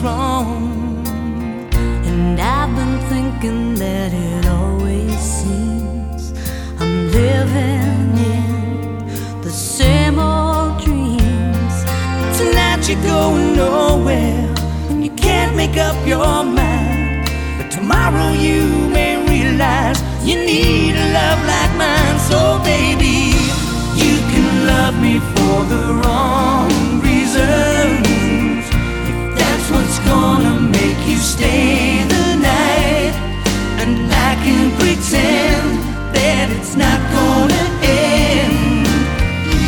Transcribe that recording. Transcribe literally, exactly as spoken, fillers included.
wrong. And I've been thinking that it always seems I'm living in the same old dreams. Tonight you're going nowhere and you can't make up your mind, but tomorrow you may realize you need a love like mine. So baby, you can love me for the wrong reasons, if that's what's gonna make you stay the night. And I can pretend that it's not gonna